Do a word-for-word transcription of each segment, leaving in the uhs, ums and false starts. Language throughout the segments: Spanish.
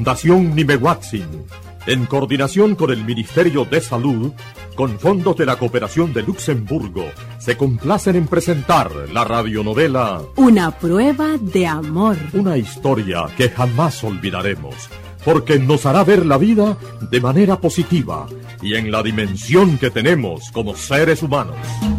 Fundación Nimehuatzin, en coordinación con el Ministerio de Salud, con fondos de la Cooperación de Luxemburgo, se complacen en presentar la radionovela Una prueba de amor. Una historia que jamás olvidaremos, porque nos hará ver la vida de manera positiva y en la dimensión que tenemos como seres humanos.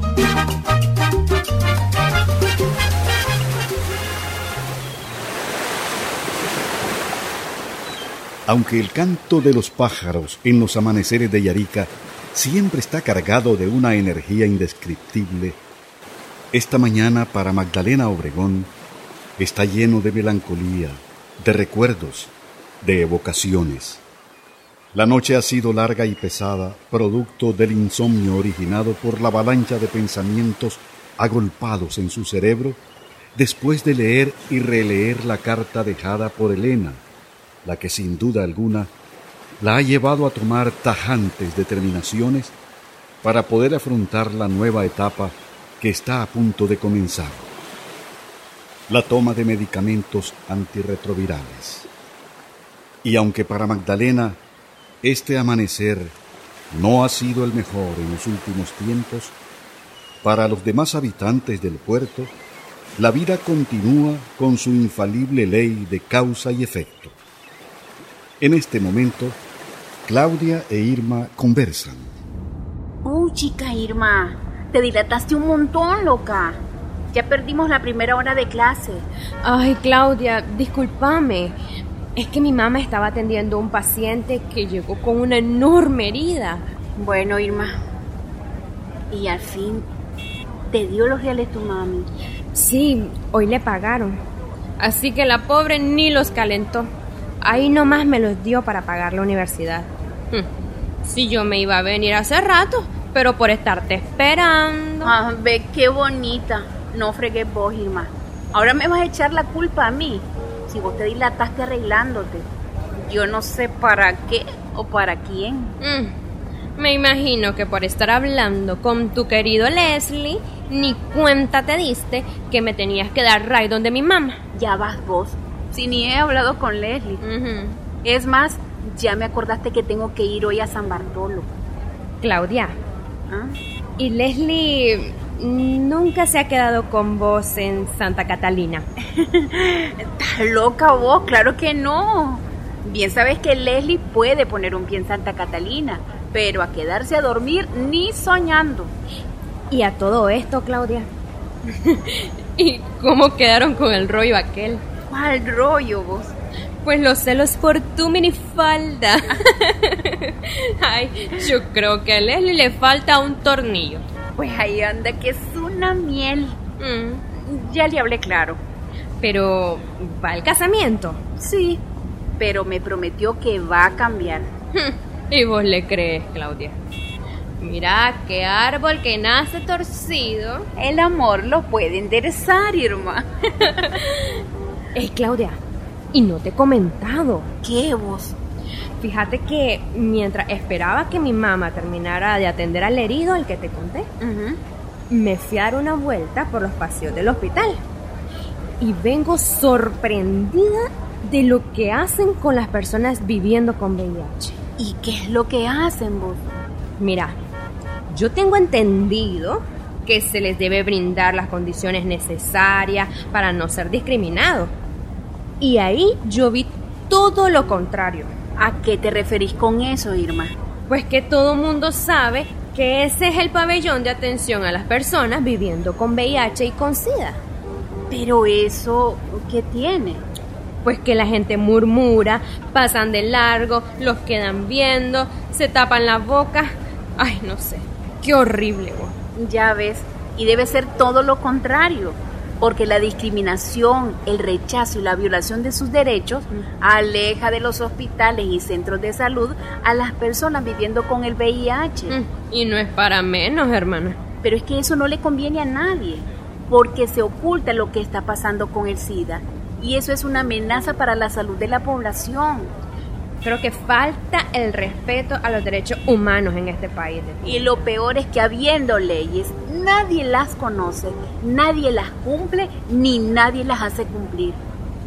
Aunque el canto de los pájaros en los amaneceres de Yarica siempre está cargado de una energía indescriptible, esta mañana para Magdalena Obregón está lleno de melancolía, de recuerdos, de evocaciones. La noche ha sido larga y pesada, producto del insomnio originado por la avalancha de pensamientos agolpados en su cerebro después de leer y releer la carta dejada por Elena, la que sin duda alguna la ha llevado a tomar tajantes determinaciones para poder afrontar la nueva etapa que está a punto de comenzar: la toma de medicamentos antirretrovirales. Y aunque para Magdalena este amanecer no ha sido el mejor en los últimos tiempos, para los demás habitantes del puerto, la vida continúa con su infalible ley de causa y efecto. En este momento, Claudia e Irma conversan. Uy, chica Irma, te dilataste un montón, loca. Ya perdimos la primera hora de clase. Ay, Claudia, discúlpame. Es que mi mamá estaba atendiendo a un paciente que llegó con una enorme herida. Bueno, Irma, y al fin, ¿te dio los reales tu mami? Sí, hoy le pagaron. Así que la pobre ni los calentó. Ahí nomás me los dio para pagar la universidad. Hm. Si yo me iba a venir hace rato, pero por estarte esperando. Ah, ve qué bonita. No fregues vos, Irma. Ahora me vas a echar la culpa a mí. Si vos te dilataste arreglándote. Yo no sé para qué o para quién. Mm. Me imagino que por estar hablando con tu querido Leslie, ni cuenta te diste que me tenías que dar ride donde mi mamá. Ya vas vos. Si ni he hablado con Leslie. Uh-huh. Es más, ya me acordaste que tengo que ir hoy a San Bartolo. Claudia, ¿Ah? ¿y Leslie nunca se ha quedado con vos en Santa Catalina? ¿Estás loca vos? Claro que no. Bien sabes que Leslie puede poner un pie en Santa Catalina, pero a quedarse a dormir ni soñando. Y a todo esto, Claudia, ¿y cómo quedaron con el rollo aquel? ¿Cuál rollo vos? Pues los celos por tu minifalda. Ay, yo creo que a Leslie le falta un tornillo. Pues ahí anda que es una miel. Mm. Ya le hablé claro. Pero, ¿va al casamiento? Sí, pero me prometió que va a cambiar. ¿Y vos le crees, Claudia? Mira, qué árbol que nace torcido. El amor lo puede enderezar, Irma. Ey, Claudia, y no te he comentado. ¿Qué vos? Fíjate que mientras esperaba que mi mamá terminara de atender al herido, al que te conté, uh-huh. me fui a dar una vuelta por los pasillos del hospital. Y vengo sorprendida de lo que hacen con las personas viviendo con V I H. ¿Y qué es lo que hacen vos? Mira, yo tengo entendido que se les debe brindar las condiciones necesarias para no ser discriminados. Y ahí yo vi todo lo contrario. ¿A qué te referís con eso, Irma? Pues que todo mundo sabe que ese es el pabellón de atención a las personas viviendo con V I H y con SIDA. Pero eso, ¿qué tiene? Pues que la gente murmura, pasan de largo, los quedan viendo, se tapan la boca. Ay, no sé, qué horrible, güey. Ya ves, y debe ser todo lo contrario, porque la discriminación, el rechazo y la violación de sus derechos aleja de los hospitales y centros de salud a las personas viviendo con el V I H. Y no es para menos, hermana. Pero es que eso no le conviene a nadie, porque se oculta lo que está pasando con el SIDA, y eso es una amenaza para la salud de la población. Creo que falta el respeto a los derechos humanos en este país. Y lo peor es que habiendo leyes, nadie las conoce, nadie las cumple, ni nadie las hace cumplir.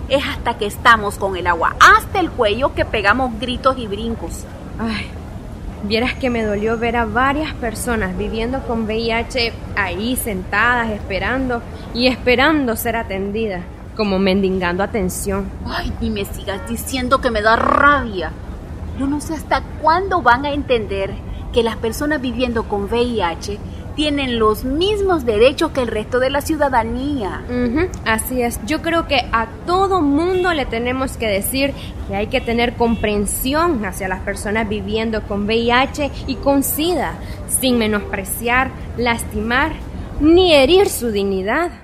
es hasta que estamos con el agua hasta el cuello que pegamos gritos y brincos. Ay, vieras que me dolió ver a varias personas viviendo con V I H ahí sentadas esperando y esperando ser atendidas, como mendigando atención. Ay, ni me sigas diciendo que me da rabia. Yo no sé hasta cuándo van a entender que las personas viviendo con V I H tienen los mismos derechos que el resto de la ciudadanía. Uh-huh, así es. Yo creo que a todo mundo le tenemos que decir que hay que tener comprensión hacia las personas viviendo con V I H y con SIDA, sin menospreciar, lastimar, ni herir su dignidad.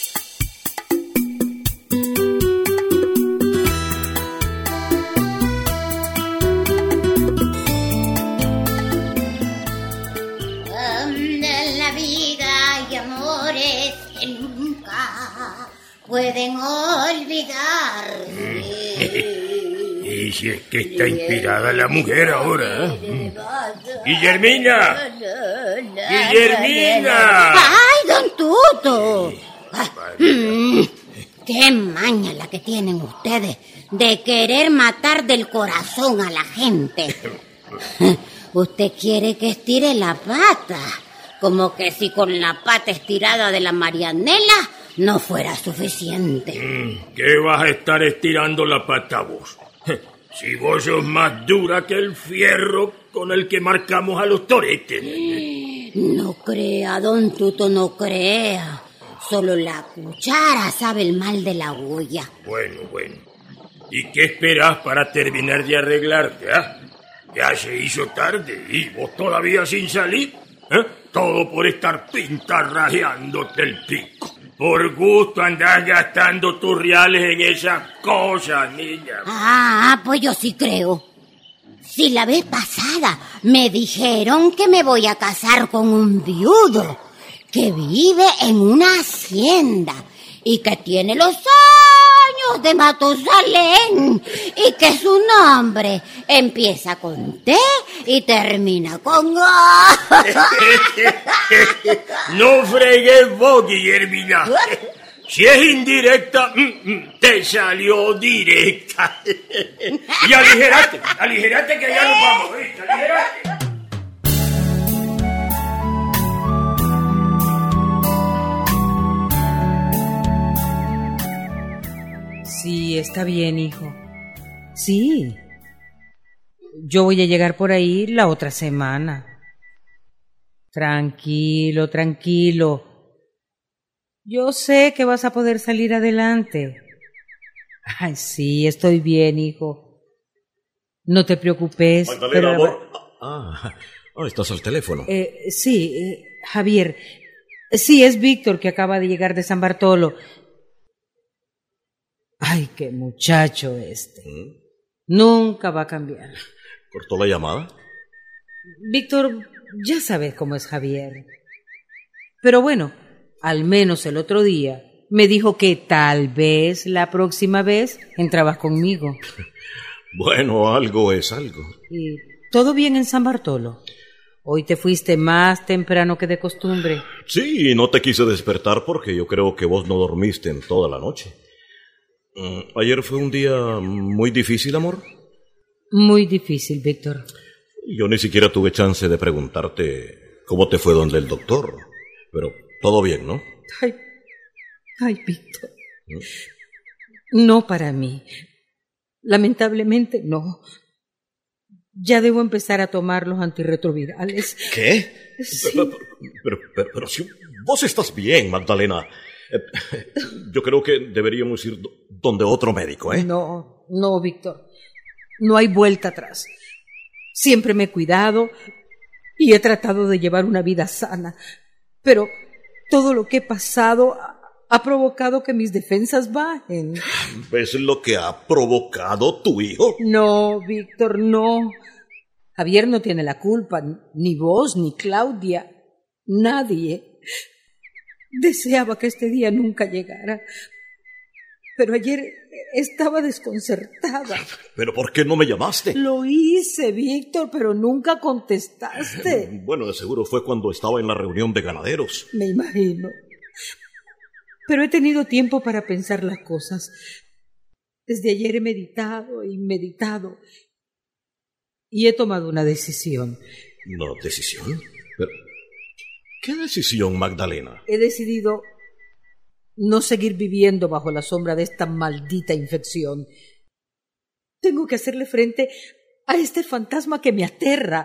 Pueden olvidarse. Y si es que está inspirada la mujer ahora, ¿eh? ¡Guillermina! ¡Guillermina! ¡Ay, don Tuto! Mm, ¡Qué maña la que tienen ustedes de querer matar del corazón a la gente! Usted quiere que estire la pata, como que si con la pata estirada de la Marianela no fuera suficiente. ¿Qué vas a estar estirando la pata vos? Si vos sos más dura que el fierro con el que marcamos a los toretes. No crea, don Tuto, no crea. Solo la cuchara sabe el mal de la olla. Bueno, bueno. ¿Y qué esperás para terminar de arreglarte, ah? Ya se hizo tarde y vos todavía sin salir, ¿eh? Todo por estar pintarrajeándote el pico. Por gusto andás gastando tus reales en esas cosas, niña. Ah, pues yo sí creo. Si la vez pasada me dijeron que me voy a casar con un viudo que vive en una hacienda y que tiene los años de Matusalén y que su nombre empieza con T y termina con A. No fregues vos, Guillermina. Si es indirecta, te salió directa. Y aligerate, aligerate que ya nos vamos, ¿viste? Aligerate. Sí, está bien, hijo. Sí. Yo voy a llegar por ahí la otra semana. Tranquilo, tranquilo. Yo sé que vas a poder salir adelante. Ay, sí, estoy bien, hijo. No te preocupes. Magdalena, pero... amor. Ah, oh, estás al teléfono. Eh, sí, eh, Javier. Sí, es Víctor que acaba de llegar de San Bartolo. Ay, qué muchacho este. ¿Mm? Nunca va a cambiar. ¿Cortó la llamada? Víctor, ya sabes cómo es Javier. Pero bueno, al menos el otro día me dijo que tal vez la próxima vez entrabas conmigo. Bueno, algo es algo. ¿Y todo bien en San Bartolo? Hoy te fuiste más temprano que de costumbre. Sí, no te quise despertar porque yo creo que vos no dormiste en toda la noche. ¿Ayer fue un día muy difícil, amor? Muy difícil, Víctor. Yo ni siquiera tuve chance de preguntarte cómo te fue donde el doctor. Pero todo bien, ¿no? Ay, ay, Víctor. ¿Mm? No para mí. Lamentablemente no. Ya debo empezar a tomar los antirretrovirales. ¿Qué? Sí. Pero, pero, pero, pero si vos estás bien, Magdalena. Yo creo que deberíamos ir donde otro médico, ¿eh? No, no, Víctor. No hay vuelta atrás. Siempre me he cuidado y he tratado de llevar una vida sana. Pero todo lo que he pasado ha, ha provocado que mis defensas bajen. ¿Ves lo que ha provocado tu hijo? No, Víctor, no. Javier no tiene la culpa, ni vos, ni Claudia, nadie. Deseaba que este día nunca llegara. Pero ayer estaba desconcertada. ¿Pero por qué no me llamaste? Lo hice, Víctor, pero nunca contestaste. Bueno, de seguro fue cuando estaba en la reunión de ganaderos. Me imagino. Pero he tenido tiempo para pensar las cosas. Desde ayer he meditado y meditado y he tomado una decisión. ¿No decisión? Pero, ¿qué decisión, Magdalena? He decidido no seguir viviendo bajo la sombra de esta maldita infección. Tengo que hacerle frente a este fantasma que me aterra.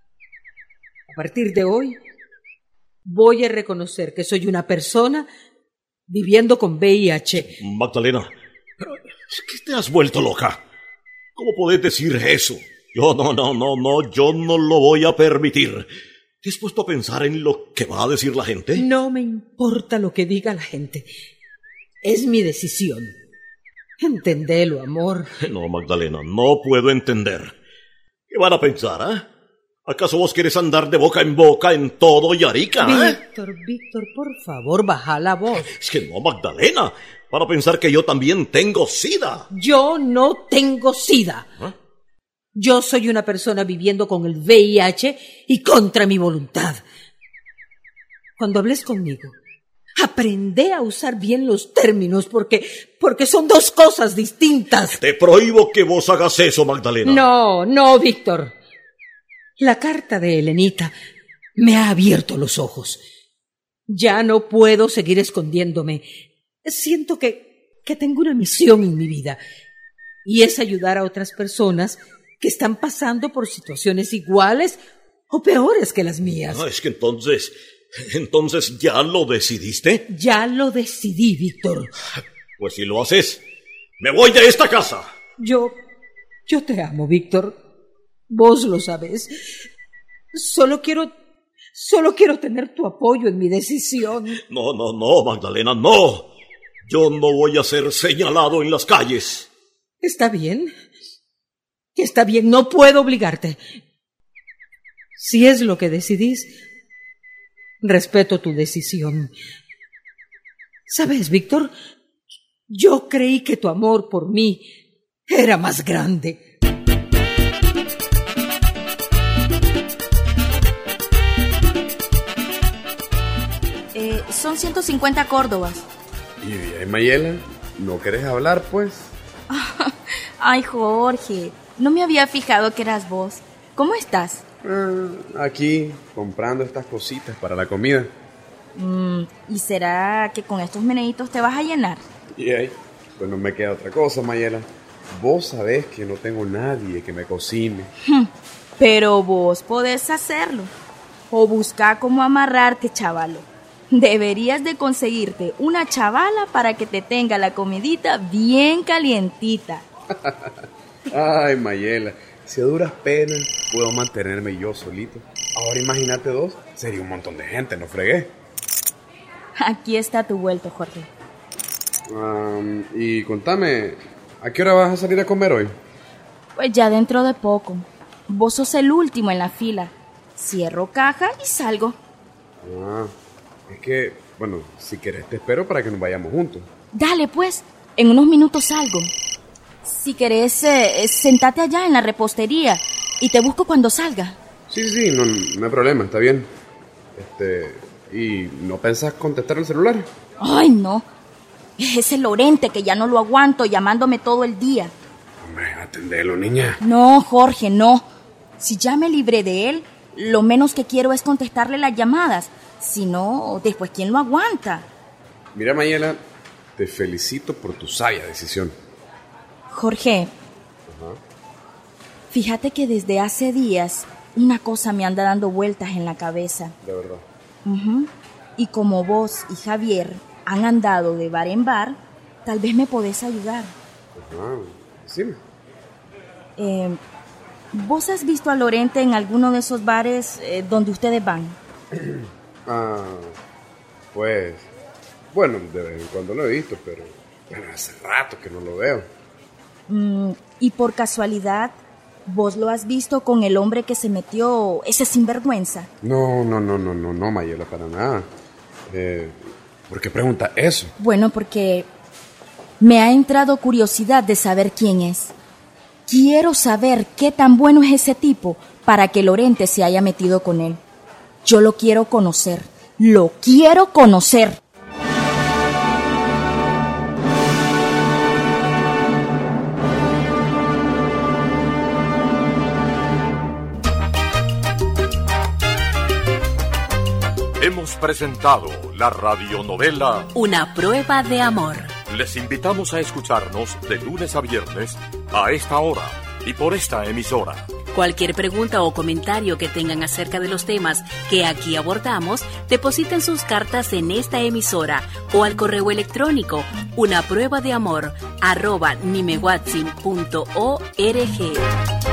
A partir de hoy, voy a reconocer que soy una persona viviendo con V I H. Magdalena, ¿qué te has vuelto loca? ¿Cómo podés decir eso? Yo no, no, no, no, yo no lo voy a permitir. ¿Te has puesto a pensar en lo que va a decir la gente? No me importa lo que diga la gente. Es mi decisión. Entendelo, amor. No, Magdalena, no puedo entender. ¿Qué van a pensar, eh? ¿Acaso vos querés andar de boca en boca en todo Yarica, eh? Víctor, Víctor, por favor, baja la voz. Es que no, Magdalena. Van a pensar que yo también tengo SIDA. Yo no tengo SIDA. ¿Eh? Yo soy una persona viviendo con el V I H y contra mi voluntad. Cuando hables conmigo, aprende a usar bien los términos porque, porque son dos cosas distintas. Te prohíbo que vos hagas eso, Magdalena. No, no, Víctor. La carta de Helenita me ha abierto los ojos. Ya no puedo seguir escondiéndome. Siento que, que tengo una misión en mi vida y es ayudar a otras personas que están pasando por situaciones iguales o peores que las mías. No, es que entonces, entonces ya lo decidiste. Ya lo decidí, Víctor. Pues si lo haces, me voy de esta casa. Yo, yo te amo, Víctor. Vos lo sabés. Solo quiero, solo quiero tener tu apoyo en mi decisión. No, no, no, Magdalena, no. Yo no voy a ser señalado en las calles. Está bien. Está bien, no puedo obligarte. Si es lo que decidís, respeto tu decisión. ¿Sabes, Víctor? Yo creí que tu amor por mí era más grande. Eh, son ciento cincuenta córdobas. Y bien, Mayela, ¿no querés hablar, pues? Ay, Jorge, no me había fijado que eras vos. ¿Cómo estás? Ah, aquí, comprando estas cositas para la comida. Mm, ¿Y será que con estos meneitos te vas a llenar? Y ahí, pues no me queda otra cosa, Mayela. Vos sabés que no tengo nadie que me cocine. Pero vos podés hacerlo. O buscar cómo amarrarte, chavalo. Deberías de conseguirte una chavala para que te tenga la comidita bien calientita. Ay, Mayela, si a duras penas puedo mantenerme yo solito. Ahora imagínate dos, sería un montón de gente, no fregué. Aquí está tu vuelto, Jorge. Um, y contame, ¿a qué hora vas a salir a comer hoy? Pues ya dentro de poco. Vos sos el último en la fila. Cierro caja y salgo. Ah, es que, bueno, si querés te espero para que nos vayamos juntos. Dale, pues, en unos minutos salgo. Si querés, eh, sentate allá en la repostería y te busco cuando salga. Sí, sí, no, no hay problema, está bien. Este, ¿y no pensás contestar el celular? Ay, no. Es ese Lorente que ya no lo aguanto llamándome todo el día. Hombre, atendelo, niña. No, Jorge, no. Si ya me libré de él, lo menos que quiero es contestarle las llamadas. Si no, después, ¿quién lo aguanta? Mira, Mayela, te felicito por tu sabia decisión. Jorge, Ajá. Fíjate que desde hace días una cosa me anda dando vueltas en la cabeza. De verdad. Uh-huh. Y como vos y Javier han andado de bar en bar, tal vez me podés ayudar. Ajá, decime. Eh, ¿Vos has visto a Lorente en alguno de esos bares eh, donde ustedes van? Ah, pues, bueno, de vez en cuando lo he visto, pero bueno, hace rato que no lo veo. Mm, y por casualidad, ¿vos lo has visto con el hombre que se metió, ese sinvergüenza? No, no, no, no, no, no, Mayela, para nada. Eh, ¿Por qué pregunta eso? Bueno, porque me ha entrado curiosidad de saber quién es. Quiero saber qué tan bueno es ese tipo para que Lorente se haya metido con él. Yo lo quiero conocer. Lo quiero conocer. Hemos presentado la radionovela Una prueba de amor. Les invitamos a escucharnos de lunes a viernes a esta hora y por esta emisora. Cualquier pregunta o comentario que tengan acerca de los temas que aquí abordamos, depositen sus cartas en esta emisora o al correo electrónico una prueba de amor arroba nimewatsin punto org.